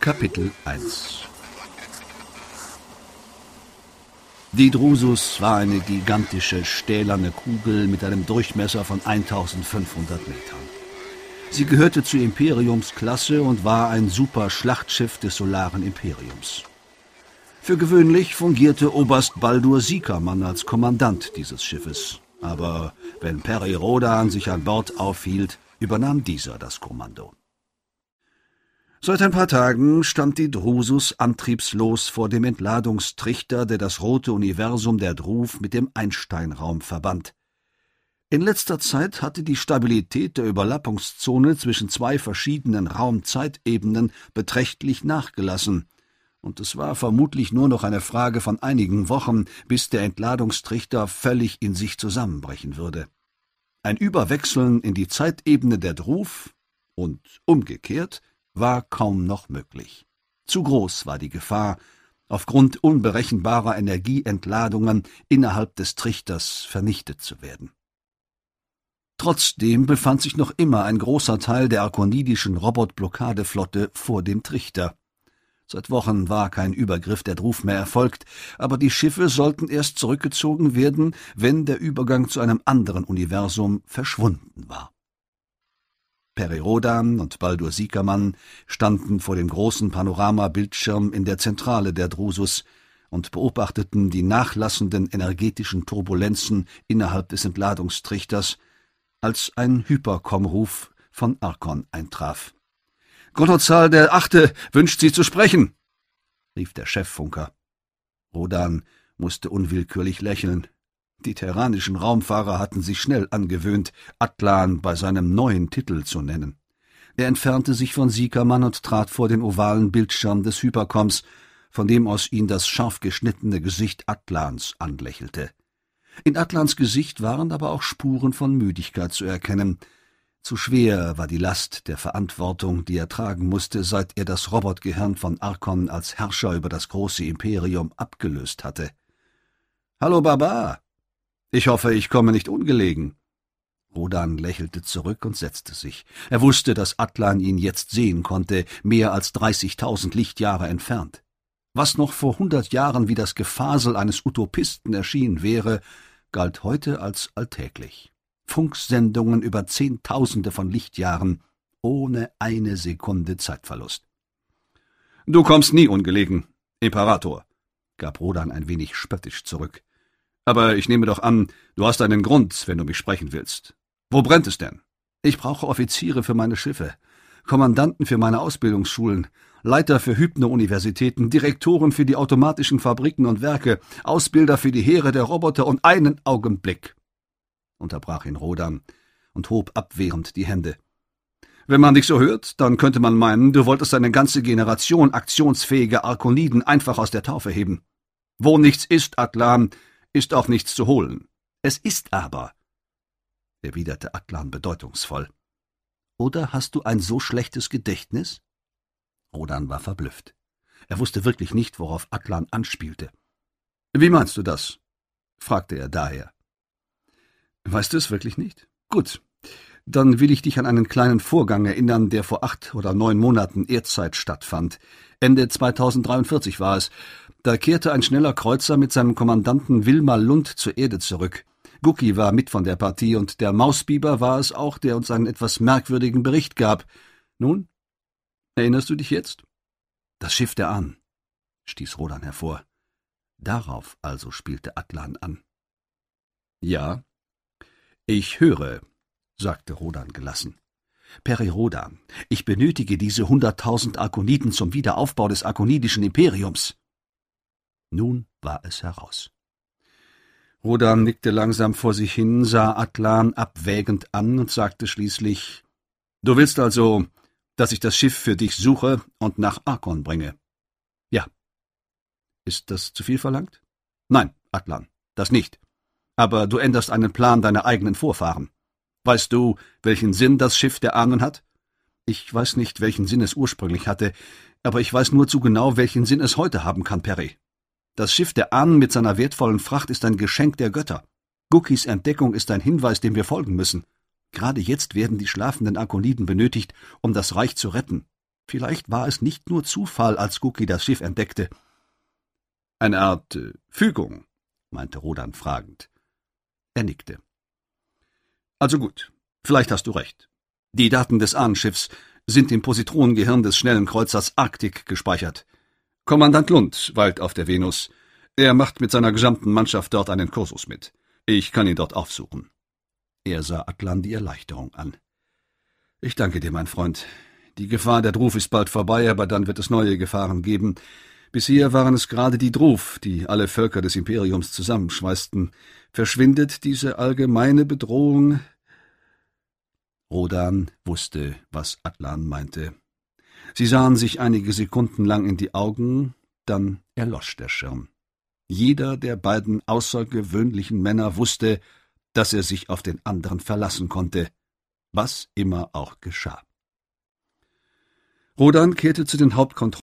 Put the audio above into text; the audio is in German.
Kapitel 1 Die Drusus war eine gigantische, stählerne Kugel mit einem Durchmesser von 1500 Metern. Sie gehörte zur Imperiumsklasse und war ein Super-Schlachtschiff des Solaren Imperiums. Für gewöhnlich fungierte Oberst Baldur Siekermann als Kommandant dieses Schiffes. Aber wenn Peri Rodan sich an Bord aufhielt, übernahm dieser das Kommando. Seit ein paar Tagen stand die Drusus antriebslos vor dem Entladungstrichter, der das rote Universum der Druf mit dem Einsteinraum verband. In letzter Zeit hatte die Stabilität der Überlappungszone zwischen zwei verschiedenen Raum-Zeitebenen beträchtlich nachgelassen, und es war vermutlich nur noch eine Frage von einigen Wochen, bis der Entladungstrichter völlig in sich zusammenbrechen würde. Ein Überwechseln in die Zeitebene der Druf und umgekehrt war kaum noch möglich. Zu groß war die Gefahr, aufgrund unberechenbarer Energieentladungen innerhalb des Trichters vernichtet zu werden. Trotzdem befand sich noch immer ein großer Teil der arkonidischen Robotblockadeflotte vor dem Trichter. Seit Wochen war kein Übergriff der Druf mehr erfolgt, aber die Schiffe sollten erst zurückgezogen werden, wenn der Übergang zu einem anderen Universum verschwunden war. Peri Rodan und Baldur Siekermann standen vor dem großen Panoramabildschirm in der Zentrale der Drusus und beobachteten die nachlassenden energetischen Turbulenzen innerhalb des Entladungstrichters, als ein Hypercom-Ruf von Arkon eintraf. »Gonozal der Achte wünscht Sie zu sprechen«, rief der Cheffunker. Rodan musste unwillkürlich lächeln. Die terranischen Raumfahrer hatten sich schnell angewöhnt, Atlan bei seinem neuen Titel zu nennen. Er entfernte sich von Siekermann und trat vor den ovalen Bildschirm des Hypercoms, von dem aus ihn das scharf geschnittene Gesicht Atlans anlächelte. In Atlans Gesicht waren aber auch Spuren von Müdigkeit zu erkennen. Zu schwer war die Last der Verantwortung, die er tragen musste, seit er das Robotgehirn von Arkon als Herrscher über das große Imperium abgelöst hatte. »Hallo, Baba! Ich hoffe, ich komme nicht ungelegen.« Rodan lächelte zurück und setzte sich. Er wusste, dass Atlan ihn jetzt sehen konnte, mehr als 30.000 Lichtjahre entfernt. Was noch vor 100 Jahren wie das Gefasel eines Utopisten erschienen wäre, galt heute als alltäglich. Funksendungen über Zehntausende von Lichtjahren, ohne eine Sekunde Zeitverlust. »Du kommst nie ungelegen, Imperator«, gab Rodan ein wenig spöttisch zurück. »Aber ich nehme doch an, du hast einen Grund, wenn du mich sprechen willst. Wo brennt es denn?« »Ich brauche Offiziere für meine Schiffe, Kommandanten für meine Ausbildungsschulen, Leiter für Hypno-Universitäten, Direktoren für die automatischen Fabriken und Werke, Ausbilder für die Heere der Roboter und einen Augenblick«, unterbrach ihn Rodan und hob abwehrend die Hände. »Wenn man dich so hört, dann könnte man meinen, du wolltest eine ganze Generation aktionsfähiger Arkoniden einfach aus der Taufe heben. Wo nichts ist, Atlan, ist auch nichts zu holen. Es ist aber«, erwiderte Atlan bedeutungsvoll. »Oder hast du ein so schlechtes Gedächtnis?« Rodan war verblüfft. Er wusste wirklich nicht, worauf Atlan anspielte. »Wie meinst du das?« fragte er daher. »Weißt du es wirklich nicht? Gut, dann will ich dich an einen kleinen Vorgang erinnern, der vor 8 oder 9 Monaten Erdzeit stattfand. Ende 2043 war es. Da kehrte ein schneller Kreuzer mit seinem Kommandanten Wilmar Lund zur Erde zurück. Gucki war mit von der Partie und der Mausbiber war es auch, der uns einen etwas merkwürdigen Bericht gab. Nun, erinnerst du dich jetzt?« »Das Schiff der Ahnen«, stieß Rodan hervor. Darauf also spielte Atlan an. »Ja, ich höre«, sagte Rodan gelassen. »Peri Rodan, ich benötige diese 100.000 Arkoniden zum Wiederaufbau des arkonidischen Imperiums.« Nun war es heraus. Rodan nickte langsam vor sich hin, sah Atlan abwägend an und sagte schließlich, »Du willst also, dass ich das Schiff für dich suche und nach Arkon bringe?« »Ja.« »Ist das zu viel verlangt?« »Nein, Atlan, das nicht. Aber du änderst einen Plan deiner eigenen Vorfahren. Weißt du, welchen Sinn das Schiff der Ahnen hat?« »Ich weiß nicht, welchen Sinn es ursprünglich hatte, aber ich weiß nur zu genau, welchen Sinn es heute haben kann, Peri. Das Schiff der Ahnen mit seiner wertvollen Fracht ist ein Geschenk der Götter. Guckis Entdeckung ist ein Hinweis, dem wir folgen müssen. Gerade jetzt werden die schlafenden Arkoniden benötigt, um das Reich zu retten. Vielleicht war es nicht nur Zufall, als Guki das Schiff entdeckte. »Eine Art Fügung«, meinte Rodan fragend. Er nickte. »Also gut, vielleicht hast du recht. Die Daten des Ahnenschiffs sind im Positronengehirn des schnellen Kreuzers Arktik gespeichert. Kommandant Lund weilt auf der Venus. Er macht mit seiner gesamten Mannschaft dort einen Kursus mit. Ich kann ihn dort aufsuchen.« Er sah Atlan die Erleichterung an. »Ich danke dir, mein Freund. Die Gefahr der Druf ist bald vorbei, aber dann wird es neue Gefahren geben. Bisher waren es gerade die Druf, die alle Völker des Imperiums zusammenschweißten. Verschwindet diese allgemeine Bedrohung?« Rodan wusste, was Atlan meinte. Sie sahen sich einige Sekunden lang in die Augen, dann erlosch der Schirm. Jeder der beiden außergewöhnlichen Männer wusste, dass er sich auf den anderen verlassen konnte, was immer auch geschah. Rodan kehrte zu den Hauptkontrollen